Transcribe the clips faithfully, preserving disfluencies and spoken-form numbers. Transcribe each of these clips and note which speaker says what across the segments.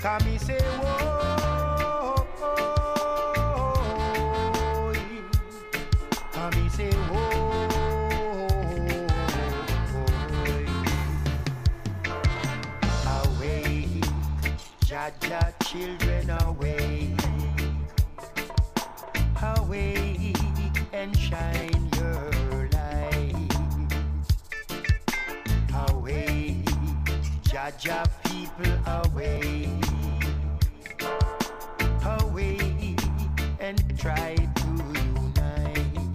Speaker 1: Come me say whoa, come me say whoa, away, Jaja children away, away and shine your light, away, Jaja people away, away and try to unite.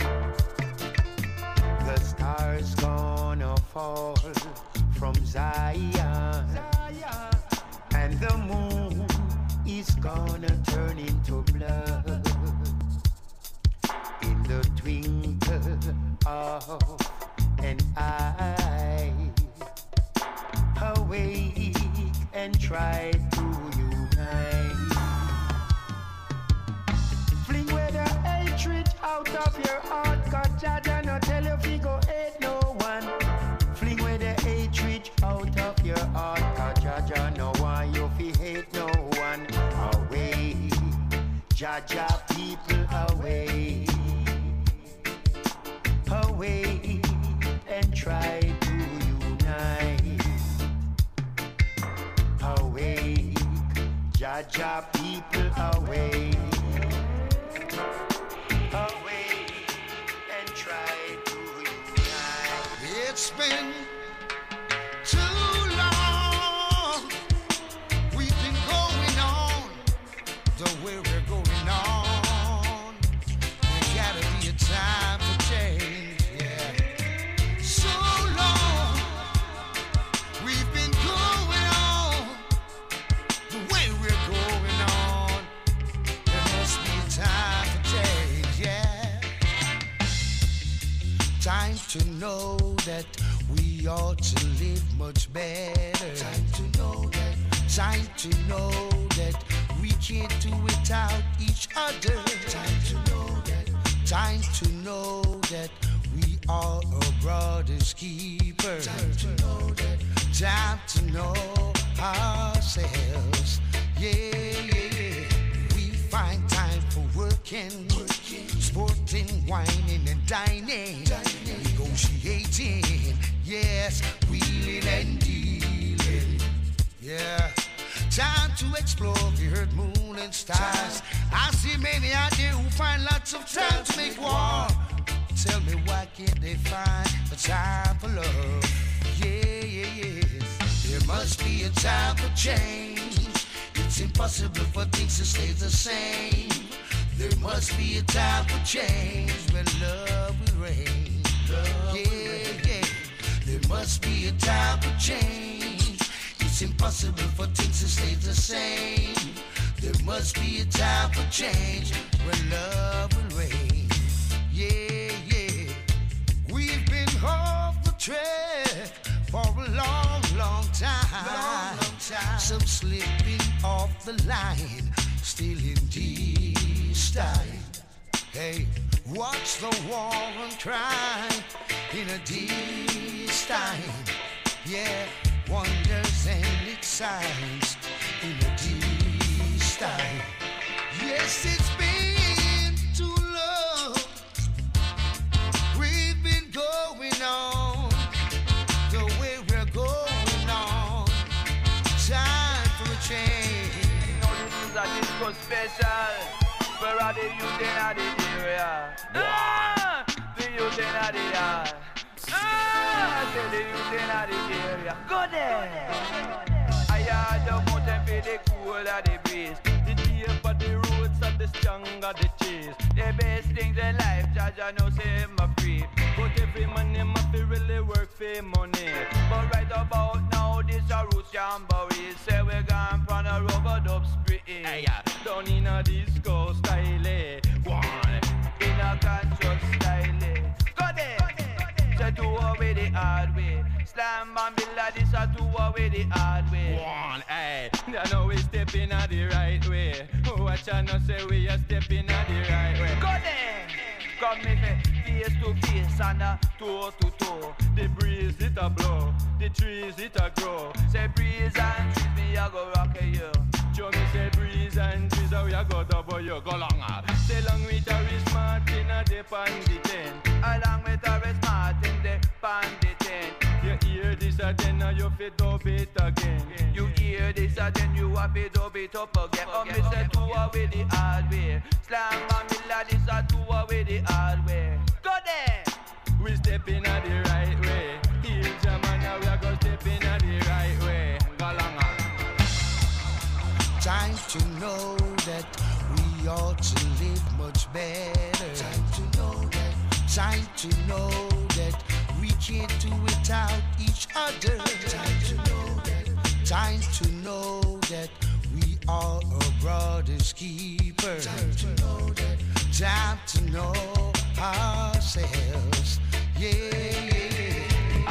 Speaker 1: The stars gonna fall from Zion, and the moon is gonna turn into blood in the twinkle of an eye. Awake and try to unite. Fling away the hatred out of your heart, 'cause Jaja no tell you fi go hate no one. Fling away the hatred out of your heart, 'cause Jaja no want you fi hate no one. Away, Jaja people away, away and try to unite. Away, Jaja people away, away and try to unite.
Speaker 2: It's been too long. We've been going on the way we're going on. There gotta be a time for change, yeah. So long we've been going on the way we're going on. There must be a time for change, yeah. Time to know that we ought to live much better. Time to know that. Time to know that we can't do without each other. Time to know that. Time to know that we are a brother's keeper. Time to know that. Time to know ourselves. Yeah, yeah, yeah. We find time for working, working. Sporting, whining and dining, dining. Negotiating, yes, wheeling and dealing. Yeah. Time to explore the earth, moon and stars. I see many out there who find lots of time to make war. Tell me why can't they find a time for love? Yeah, yeah, yes. There must be a time for change. It's impossible for things to stay the same. There must be a time for change when love will reign. Love yeah, will reign. Yeah. There must be a time for change. It's impossible for things to stay the same. There must be a time for change when love will reign. Yeah, yeah. We've been off the track for a long, long time. Long, long time. Some slipping off the line, still in this time. Hey, watch the war and crime in a this time. Yeah. Wonders and its signs in a this time. Yes, it's been too long. We've been going on the way we're going on. Time for a change.
Speaker 3: You know this is a disco special. Where are the youth in the area? Ah, the youth in the area. Ah, I say the youth in the area. Go there. I heard the mountain for the cool of the breeze. The deep for the roots and the strong of the cheese. The best things in life, Jaja know say I'm free. But every man him have to really work for money. But right about now, this a roots jamboree. Say we gone from a rubber dub spree. Hey, yeah. Down in a disco style, eh. One in a conscious style, eh. Go there. Say do away the hard way. Slam and Billa, this a do away the hard way. One, hey. I know we stepping at the right way. Watch out now say we are stepping at the right way. Go there. Come me face to face and a toe to toe. The breeze it a blow, the trees it a grow. Say breeze and trees me we a go rock you.
Speaker 4: Joe me say breeze and breeze, how we a go double you, go longer. Say long with a wrist Martin a dip on the ten.
Speaker 3: Along with a wrist Martin dip on the ten.
Speaker 4: You hear this a ten, now you fit up it again.
Speaker 3: You hear this a ten, you a fit up it up again. Oh, me say two away the hard way. Slam and Miller, this a two away the hard way. Go there.
Speaker 4: We step in a the right way. Heal German, now we a go step in a the right way. Go longer.
Speaker 2: Time to know that we ought to live much better. Time to know that. Time to know that we can't do without each other. Time to know that. Time to know that we are a brother's keeper. Time to know that. Time to know ourselves. Yeah, yeah.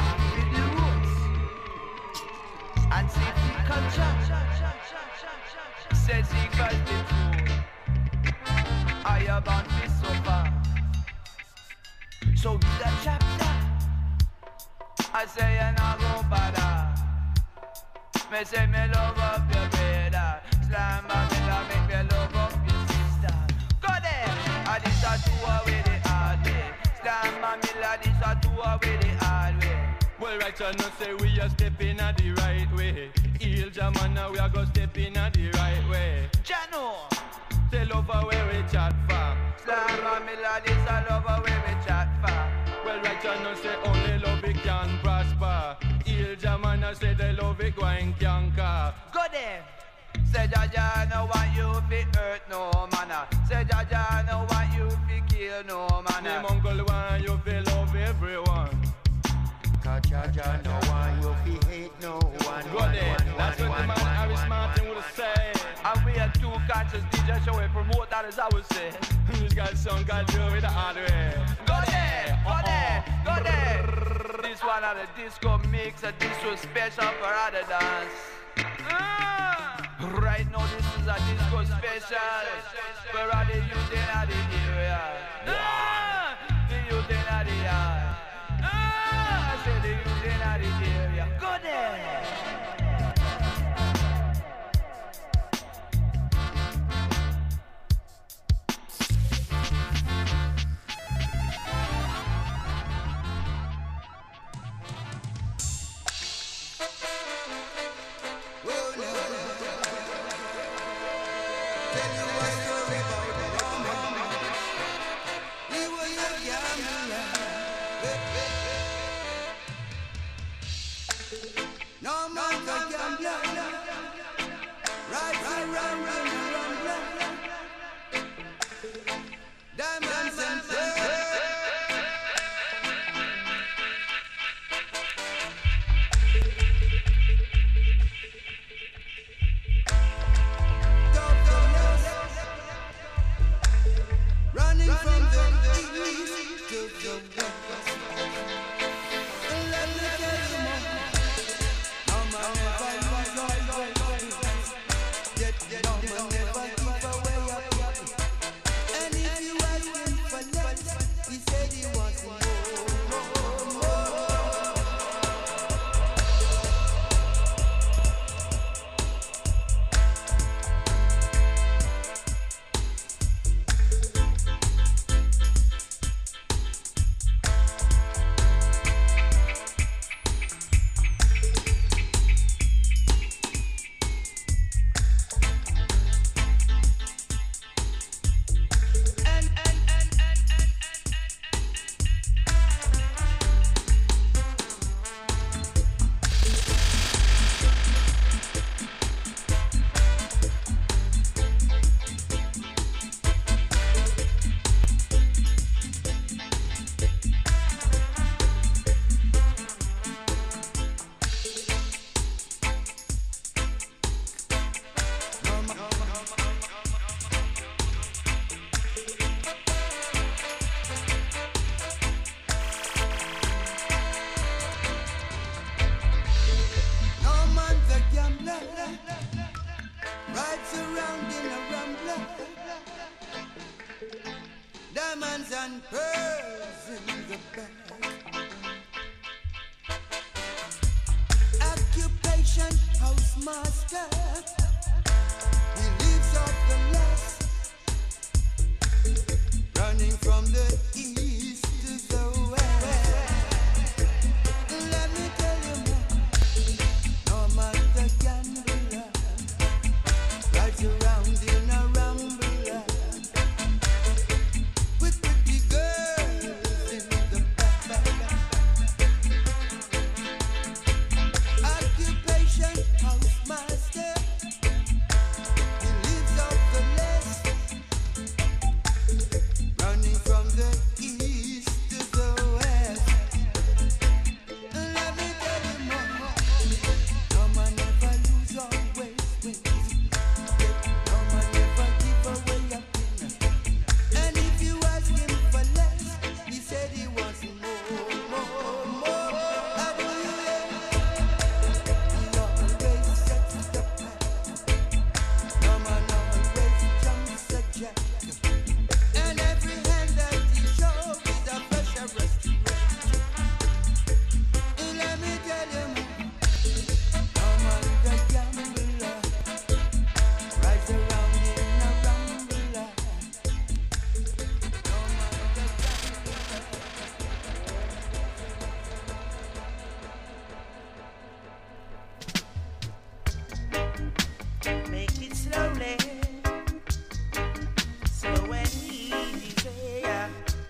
Speaker 3: And see the culture. Says he got the truth. I have on this so far. So read a chapter. I say you not go bother. Me say me love up your brother. Slam and me love make me love up your sister. Go there. And this a two away the hard way. Slam and me love this a two away the hard way.
Speaker 4: Well, right, so no say we are stepping at the right way. Heal German, now we are go stepping at the right way.
Speaker 3: Jano.
Speaker 4: Tell over where we chat for.
Speaker 3: Slam and me love this a love away we chat for.
Speaker 4: Well, right, so no say only love it can prosper. Heal German, I say the love it going canker.
Speaker 3: Go there. Say Jaja no want you fi hurt no manna. Say Jaja no want you fi kill no manna.
Speaker 4: Me uncle want you fi love everyone.
Speaker 1: Cause Jaja no want you fi hate no one.
Speaker 4: Go there. That's what the man Harris Martin would say.
Speaker 3: And we are two conscious D J show we promote that as I would say.
Speaker 4: This guy's song got do with the hard way.
Speaker 3: Go there, go there, go there. This one of the disco mix, a disco special for other dance. Ah. Right now this is a disco special for other youth in the area. Ah. The youth in the area. Ah. I say the youth in the area. Go there.
Speaker 2: No man can gamble, right and run, run, run, run. Diamonds and pearls. Running from the east to the west. Let me tell you more. No man never lose always. Yet no man never give away your property. And if you ask him for less, he said he wants more, more, more. Rides around in a rambler, diamonds and pearls in the back. Occupation Occupation house master. He lives off the left, running from the east to the west. Let me tell you, man, no man the gambler rides around in a rambler with pretty girls in the back, back, back. Occupation house master. He lives off the left, running from the east to the west. Let me tell you, mama, no man never lose, always wins. No man never give away a pin. And if you ask him for less, he said he wants more, more, more. How do you hear? He always sets the path. No man always jumps a jack. And every hand that he shows is a pressure restoration. Let me tell you, man, no man the gambler rides around in a rambler. No man the
Speaker 1: Make it slowly, slow and easy, yeah.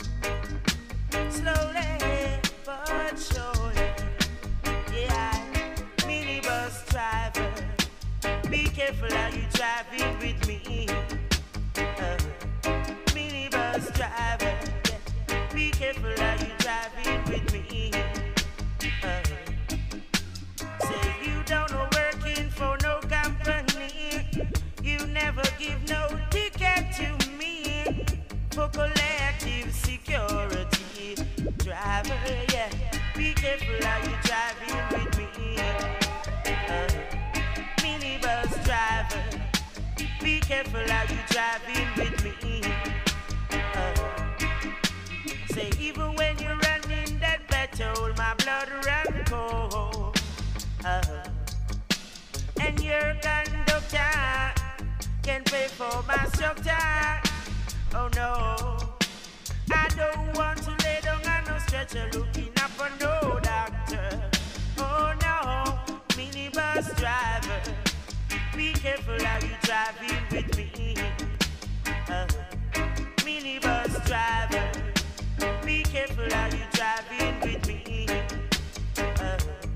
Speaker 1: Slowly but surely, yeah. Minibus driver, be careful how you driving with me. Uh, minibus driver, yeah. Be careful how you driving with me. Uh, Say you don't know working for no company. You never give no ticket to me for collective security. Driver, yeah, be careful how you driving with me. Uh, minibus driver, be careful how you driving with me. Uh, Say even when you're running that battle, my blood run cold. Uh, and your conductor can pay for my structure. Oh no, I don't want to lay down on no stretcher looking up for no doctor. Oh no, minibus driver, be careful how you driving with me. Uh, minibus driver, be careful how you driving with me. Uh,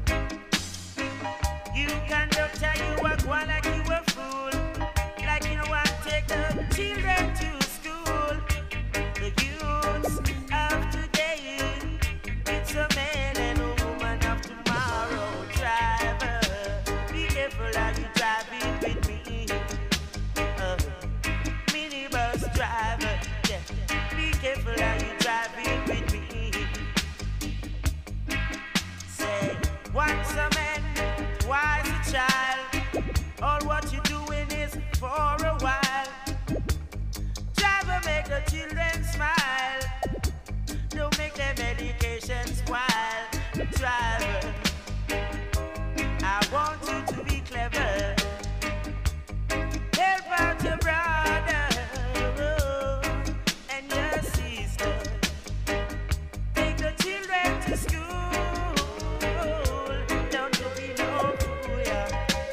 Speaker 1: You conductor, you walk one like you a fool, like you want to take the children to school. The youths of today, it's a man and a woman of tomorrow. Driver, be careful how you driving with me. Uh, minibus driver, yeah, be careful how you driving with me. Say, once a man, twice a child. All what you doing is for a while. Driver, make the children smile. Don't make their medication spoil. Driver, I want you to be clever. Help out your brother and your sister. Take the children to school. Don't you be no fool, yeah.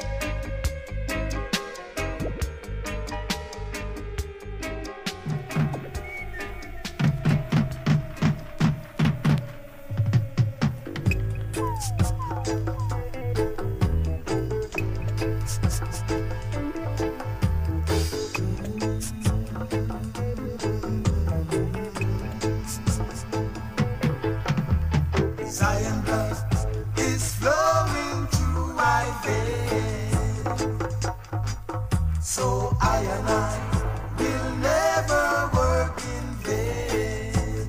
Speaker 2: Zion blood is flowing through my veins, so I and I will never work in vain.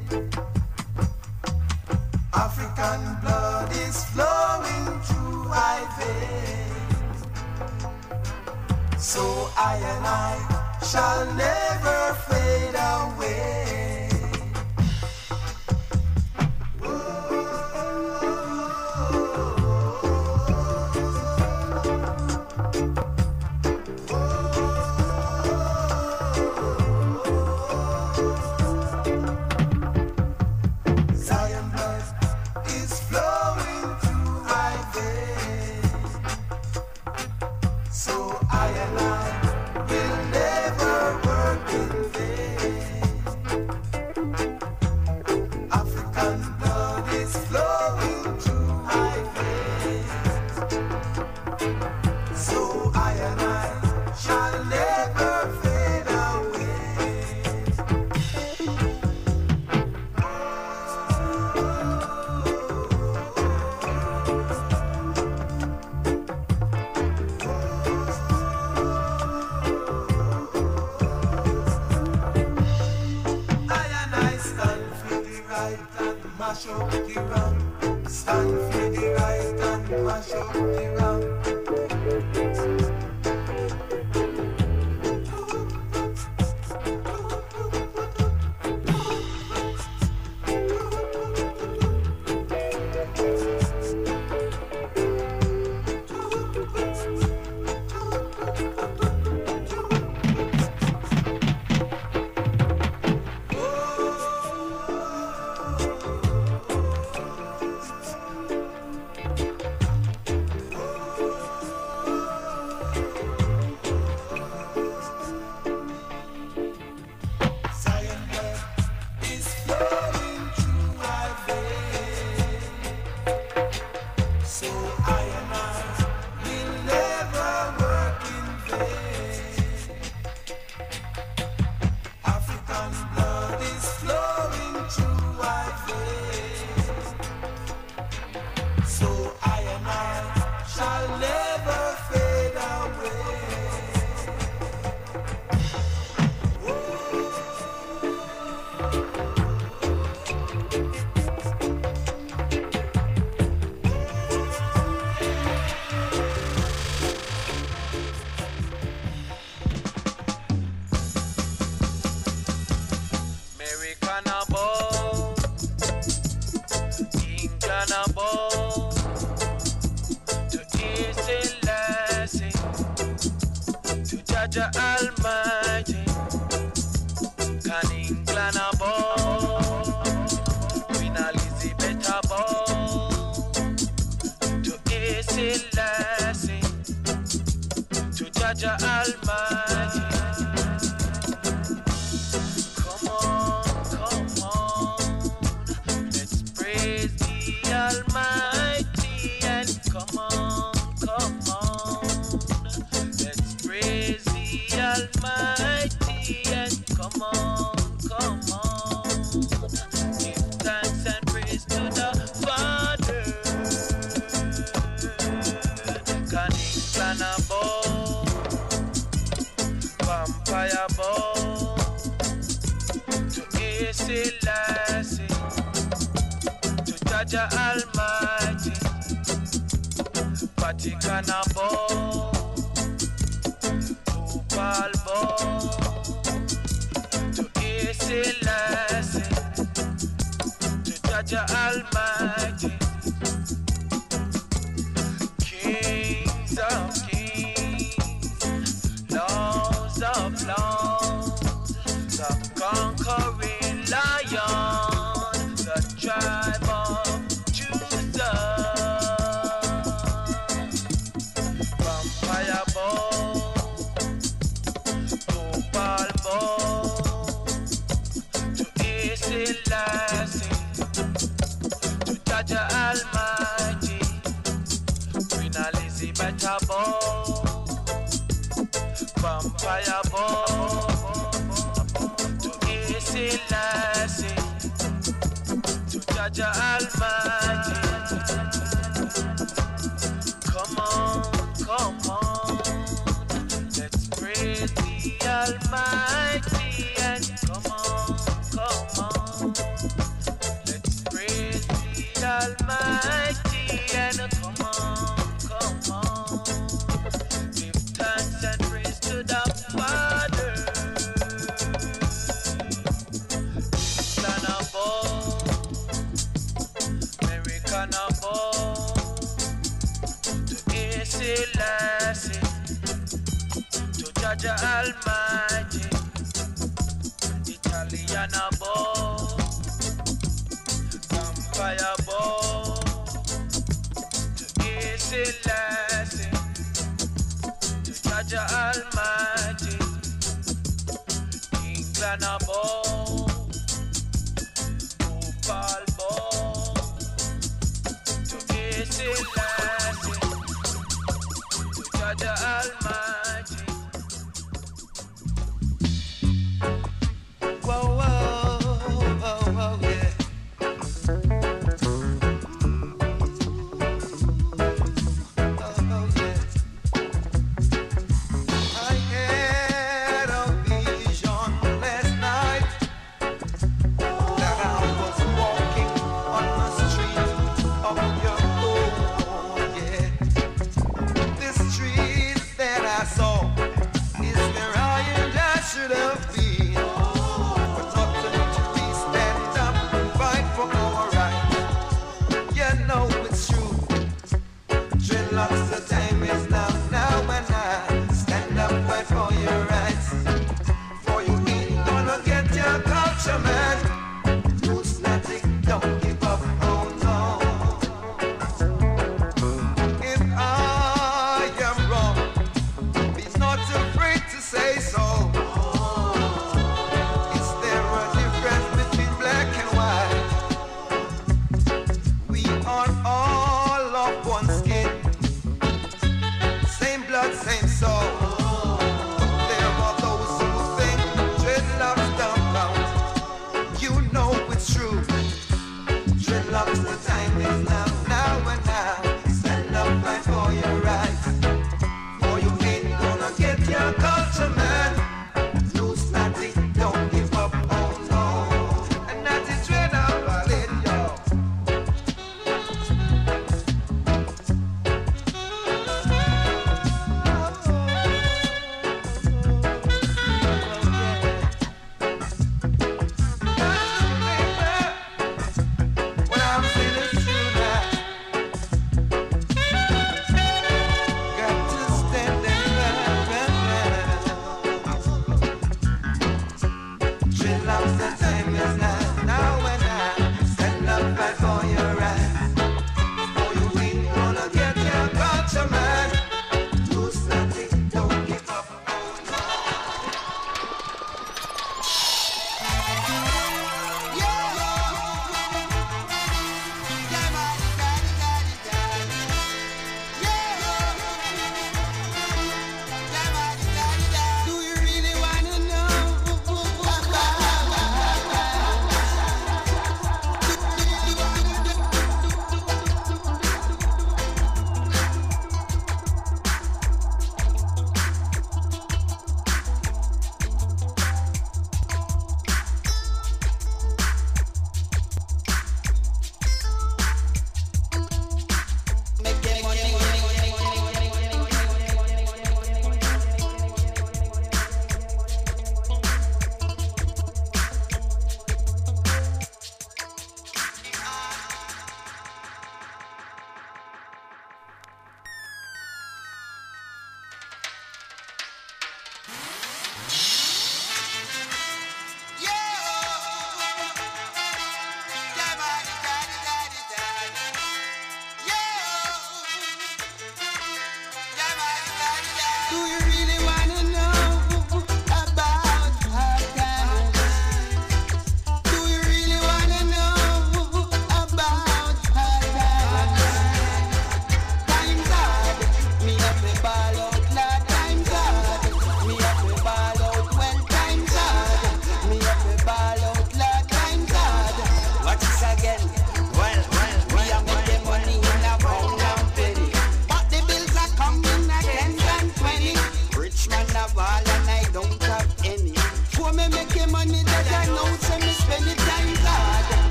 Speaker 2: African blood is flowing through my veins, so I and I shall never fade away.
Speaker 5: mash up the wrong. Stand for the right and mash up the wrong.
Speaker 2: On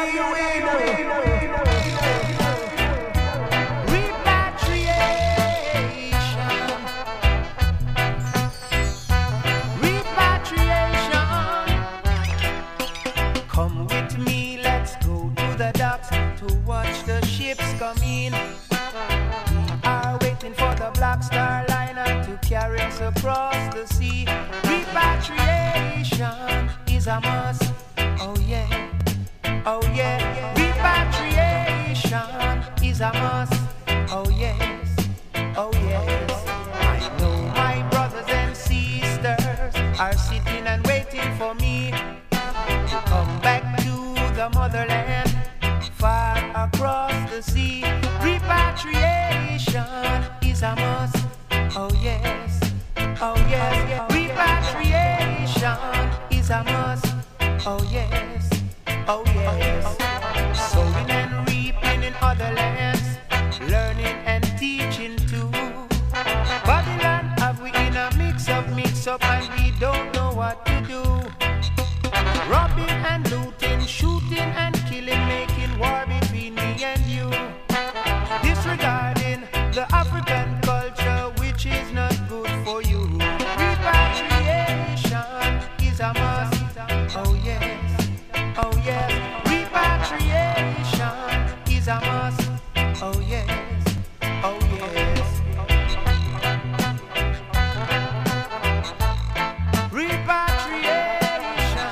Speaker 1: Across the sea, repatriation is a must. Oh yeah, oh yeah, repatriation is a must. Oh yes, oh yes. I know my brothers and sisters are sitting and waiting for me to come back to the motherland, far across the sea. Repatriation is a must. Oh yes. Oh yes, repatriation is a must. Oh yes, oh yes. Sowing and reaping in other lands, learning and teaching too. Babylon have we in a mix up, mix up, and we don't know what to do. Robbing and looting, shooting and killing, making war between me and you. Disregarding the African culture, which is not good for you. Repatriation is a must. Oh yes, oh yes. Repatriation is a must. Oh yes, oh yes. Repatriation.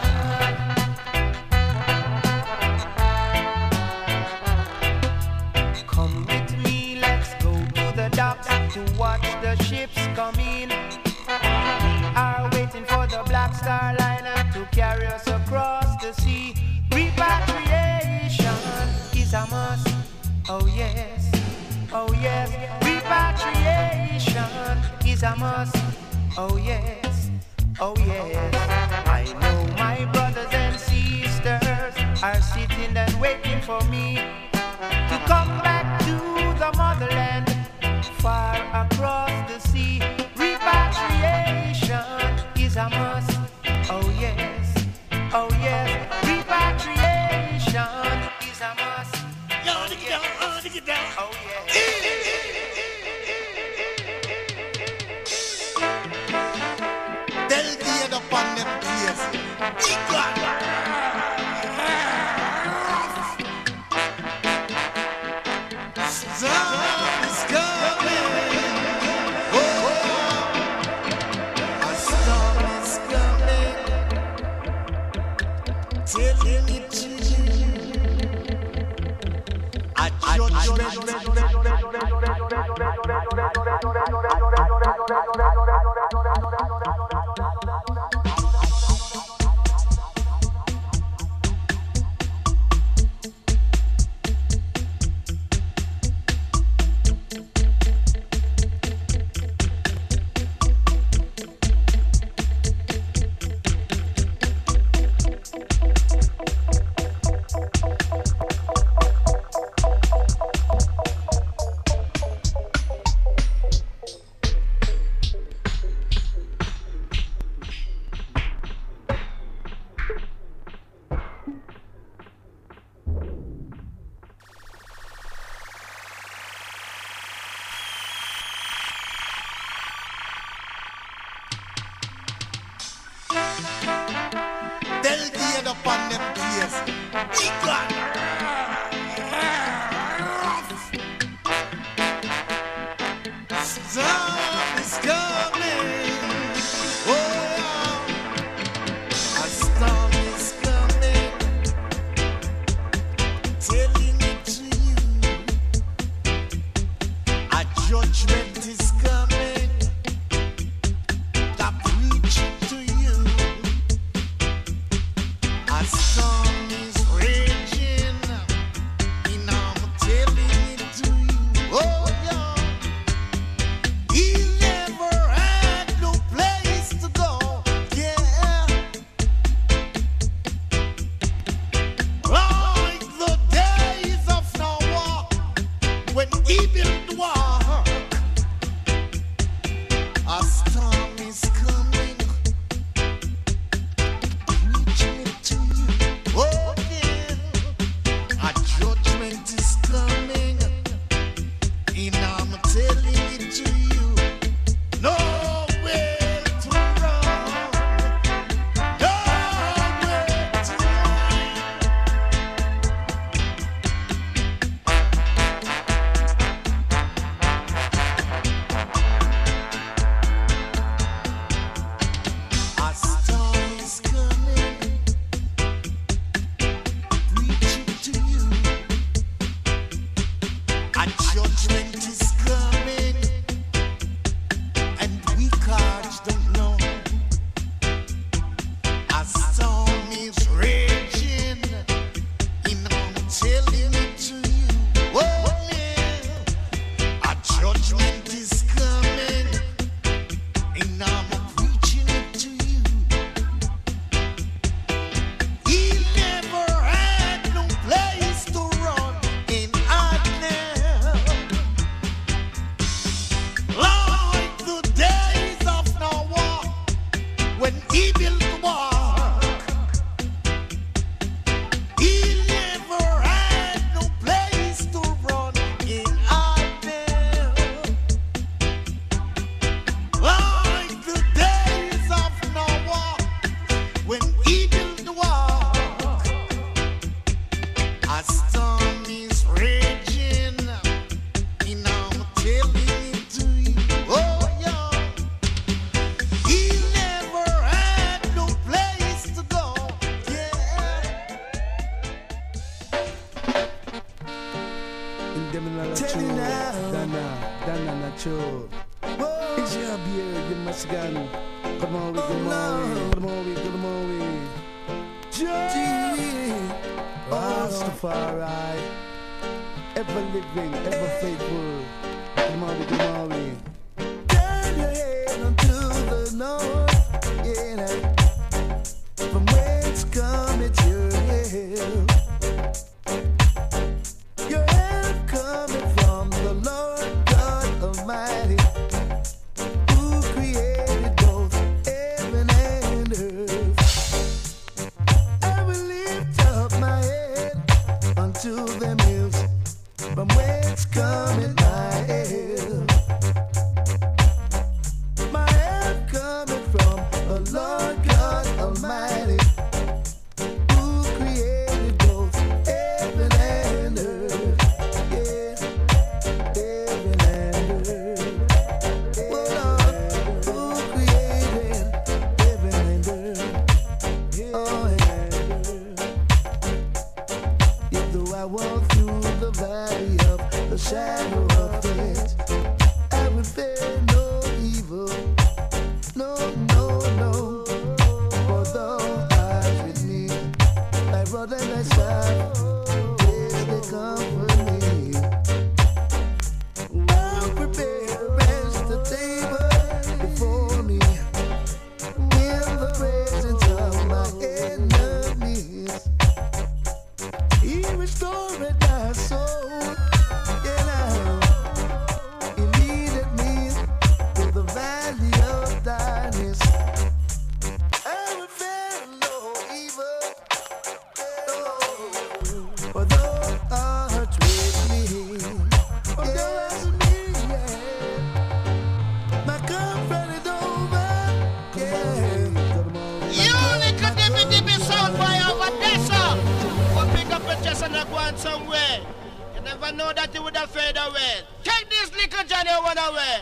Speaker 1: Come with me, let's go to the docks to watch the ships come in. Are waiting for the Black Star Liner to carry us across the sea. Repatriation is a must. Oh yes, oh yes. Repatriation is a must. Oh yes, oh yes. I know my brothers and sisters are sitting and waiting for me to come back to the motherland, far across the sea. Repatriation is a must. Oh yes, oh yes. Repatriation is a must. Oh yes, oh yes.
Speaker 2: They'll be upon them tears. Storm is coming. Oh, a storm is coming. Telling it to you. A judgment.
Speaker 6: them in a true. Dana, Dana, Nacho. It's your beer, you must go. Come on, come on, come on, come on. Joe, Rastafari, ever living, ever faithful. Come on, come on. Turn your head unto the north, yeah. From whence cometh your help? Your help coming from the Lord God Almighty, who created both heaven and earth. I will lift up my head unto them hills, from whence cometh my help. My help cometh from the Lord God Almighty, who created both heaven and earth. Yeah, heaven and earth. Oh Lord, who created heaven and earth. Oh, and earth. Yet though I walk through the valley of the shadow of death, I will fear no evil. No, no, no. For thou art with me, thy rod and thy staff, yes, they comfort me. Thou prepare to rest the table before me, in the presence of my enemies. He restored my soul, and I, he leaded me to the valley of darkness. I will fear no evil, no, for thou art with me. For thou art with me, yeah. My comfort is over, yeah.
Speaker 7: You little dippy dippy sound boy over there, sir. Go pick up a chest and go on somewhere. You never know that you would have fade away. Take this little Johnny one away.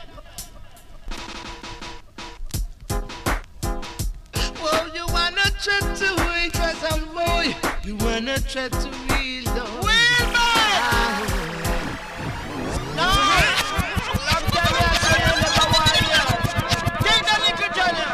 Speaker 8: Oh, you wanna try to wait for some boy? You wanna try to read the
Speaker 7: Will man! No! Long time I say you never want you. Take the little Johnny.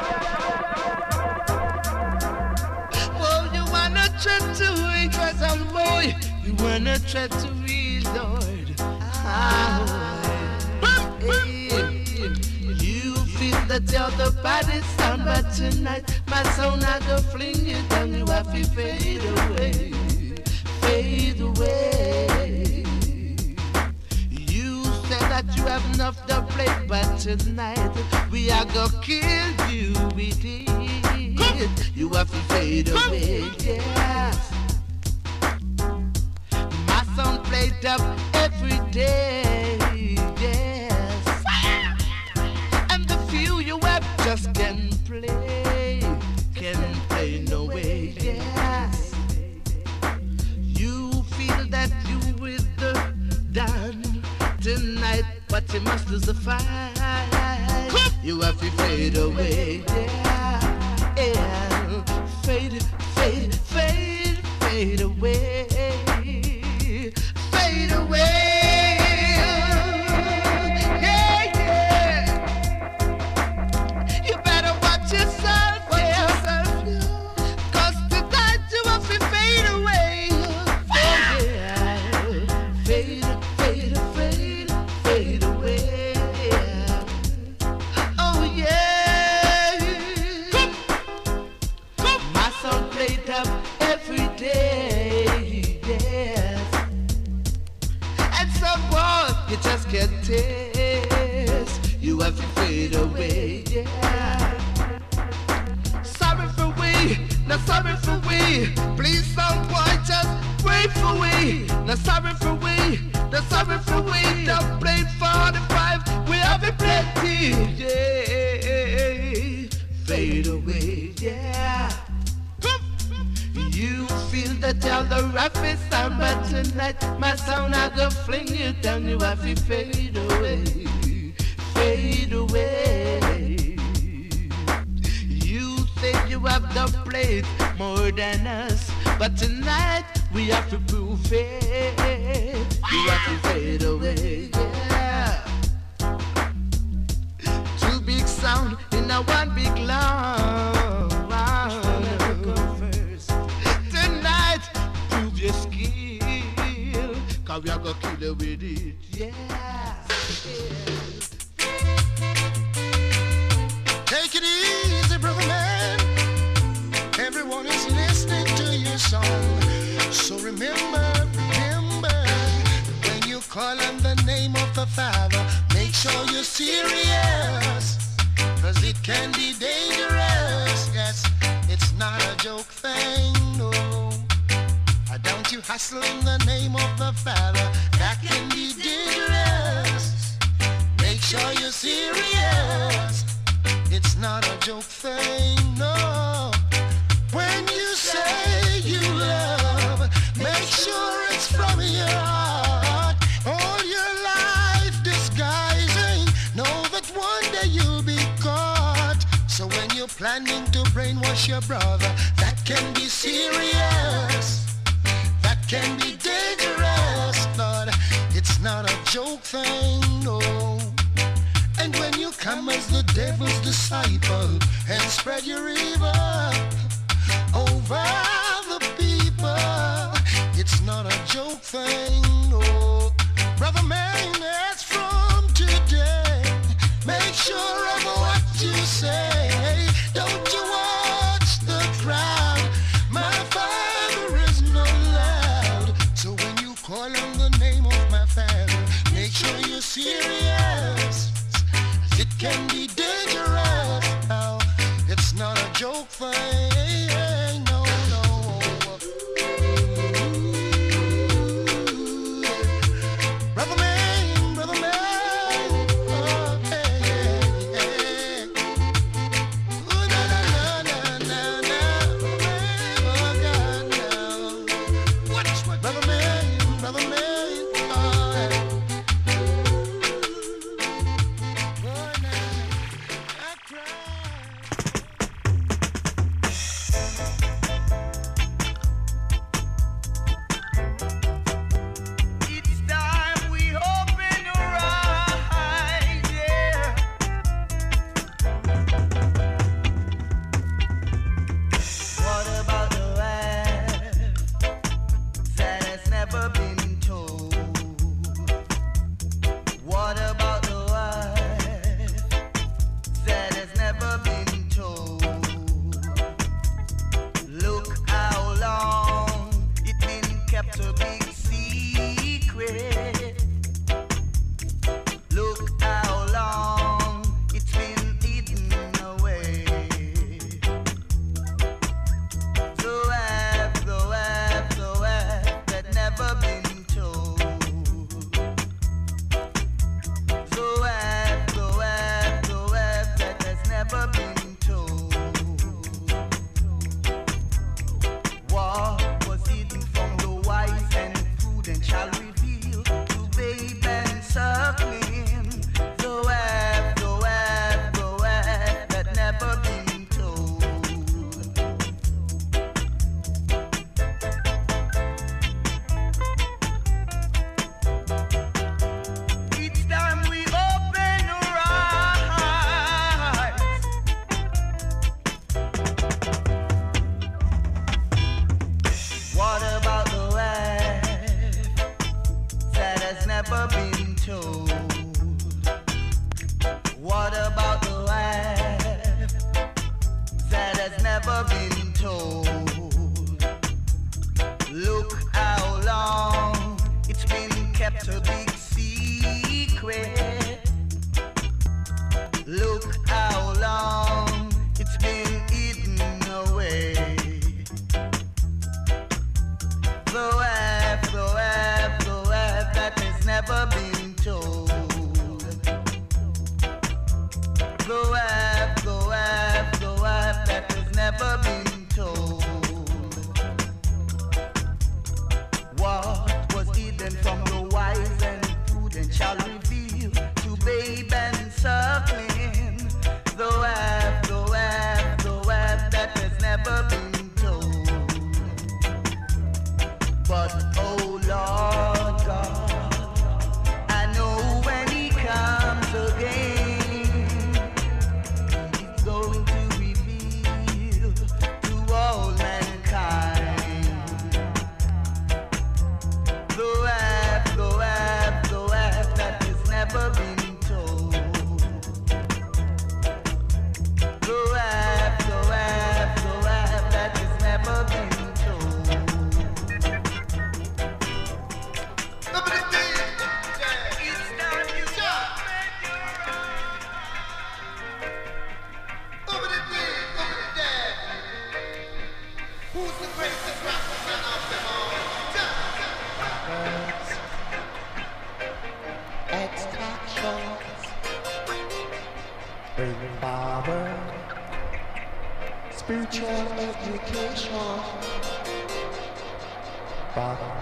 Speaker 8: Oh, you wanna try to wait for some boy? You wanna try to read Lord? Ah, hey, you feel that you're the baddest sound, but tonight my sound I go fling you down. You have to fade away, fade away. You said that you have enough to play, but tonight we are gonna kill you with it. You have to fade away, yes. My sound played up every day, yes. And the few you have just can play, can play no way, yes. You feel that you with the done tonight, but you must lose the fight. You have to fade away, yeah, yeah. Fade, fade, fade, fade away, fade away. Yeah, yeah. You better watch yourself, yeah. Cause tonight you have to fade away. Oh, yeah. Fade, fade, fade, fade away. Oh, yeah. My song played up every day, yes. And someone you just can't taste. You have to fade away, yeah. Sorry for we, not sorry for we. Please someone just wait for we. Not sorry for we, not sorry for we. Don't play forty-five, we have it plenty, yeah. Fade away, yeah. You feel that you're the roughest sound, but tonight my sound I go fling you down. You have to fade away, fade away. You think you have the plate more than us, but tonight we have to prove it. We have to fade away, yeah. Two big sound in a one big love. Tonight, prove your skill, cause we are gonna kill it with it, yeah.
Speaker 2: Take it easy, brother man. Everyone is listening to your song. So remember, remember, when you call on the name of the Father, make sure you're serious, cause it can be dangerous. Yes, it's not a joke thing, no. Don't you hustle in the name of the Father, that can be dangerous. Make sure you're serious, it's not a joke thing, no. When you say you love, make sure it's from your heart. All your life disguising, know that one day you'll be caught. So when you're planning to brainwash your brother, that can be serious, that can be dangerous, Lord. It's not a joke thing, no. And when you come as the devil's disciple and spread your evil over the people, it's not a joke thing, no. Brother man, that's from today. Make sure of what you say. Don't you watch the crowd. My Father is not loud. So when you call on the name of my Father, make sure you're serious. It can be dangerous. No, it's not a joke thing. No, no. Brother man, brother man. Oh, hey, hey, hey. Ooh, na, na, na, na, na. Oh, God, no. Watch what, brother man, brother man. Oh, hey. Oh, na, I cry.
Speaker 3: It's time we open our eyes, yeah. What about the life that has never been told? What about the life that has never been told? Look how long it's been kept a big secret. Look how long it's been hidden away. The web, the web, the web that never been told. The web, the web, the web that has never been told. What was hidden from the wise and prudent shall reveal to babe and suckling. The web, the web, the web that never been told. Each time we open our eyes, what about the life that has never been told? What about the life that has never been told? Look how long it's been kept a big secret. Look how long it's been hidden away. The web, the web, the web that has never been told. The web, the web, the web that has never been told. What was hidden from the wise and
Speaker 6: bring power, spiritual education, Father.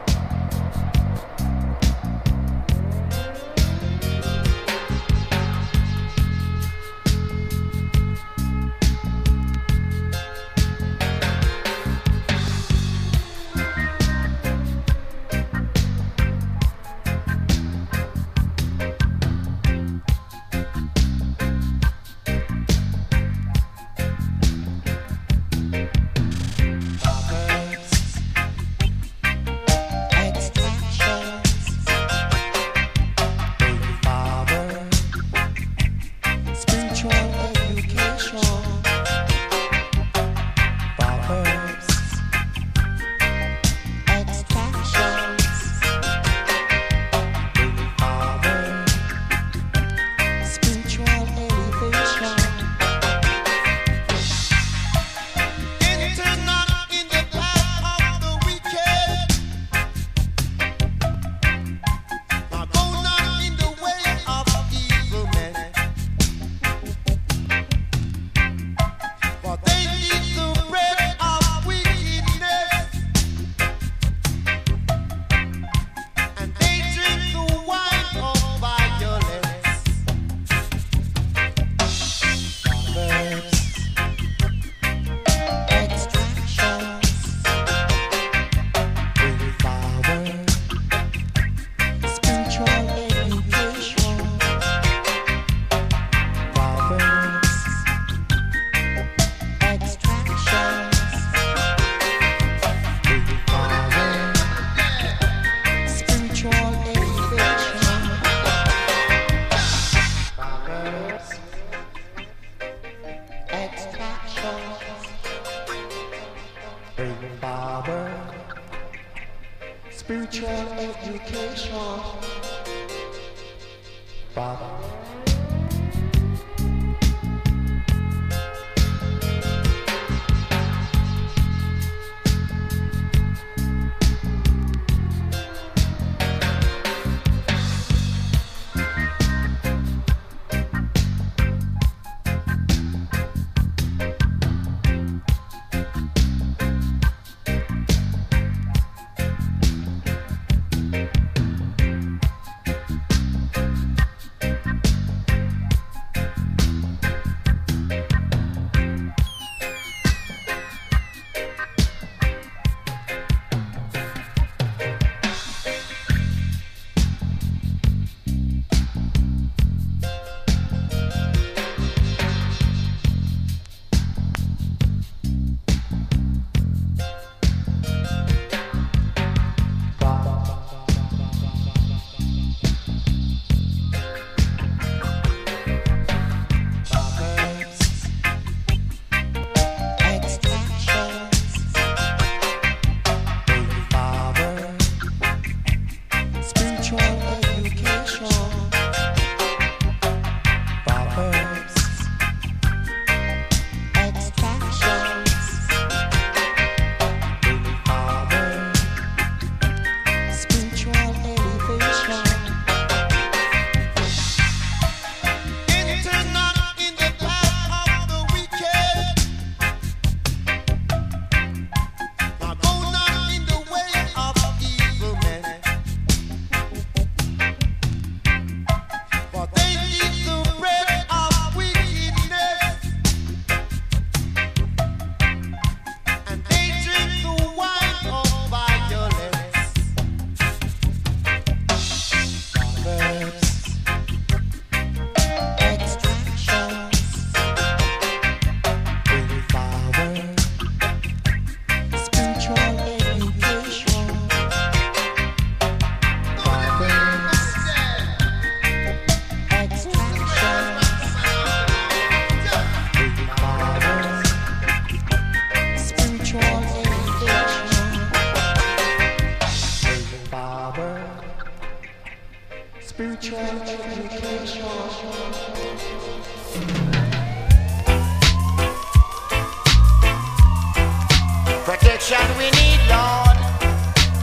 Speaker 1: Protection we need, Lord.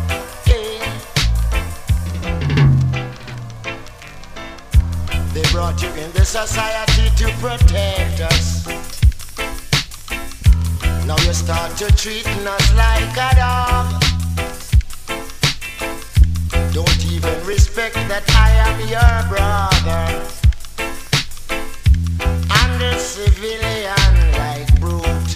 Speaker 1: Yeah. They brought put you in the society to protect us. Now you start to treating us like a dog. Don't even respect that I am your brother. And the civilian like brute.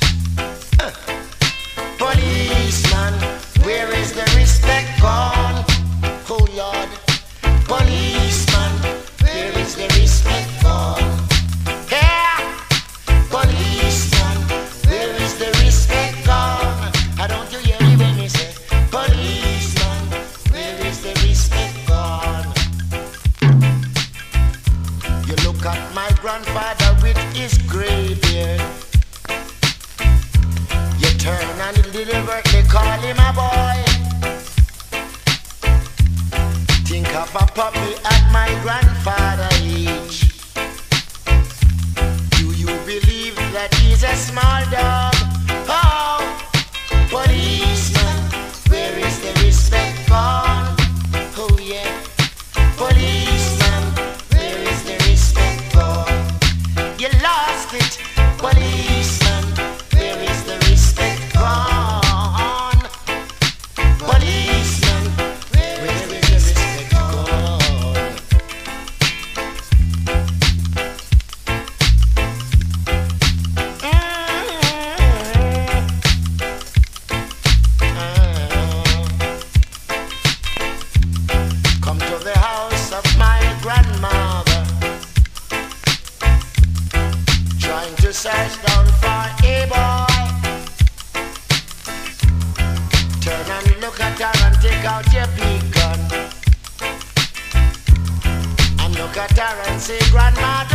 Speaker 1: Policeman, where is the respect gone? Oh Lord. Policeman, where is the respect gone? Yeah. Policeman, where is the respect gone? I don't you hear me when me say, policeman, where is the respect gone? You look at my grandfather with his gray beard. You turn and deliberately call him a boy. Think of a puppy at my grandfather's age. Do you believe that he's a small dog? Oh, policeman, where is the respect gone? Oh yeah, policeman, where is the respect gone? You lost it, policeman, where is the respect gone? Policeman, where is the respect gone? Come to the house of my grandmother, trying to search down for a boy. Turn and look at her and take out your big gun, and look at her and say, Grandma,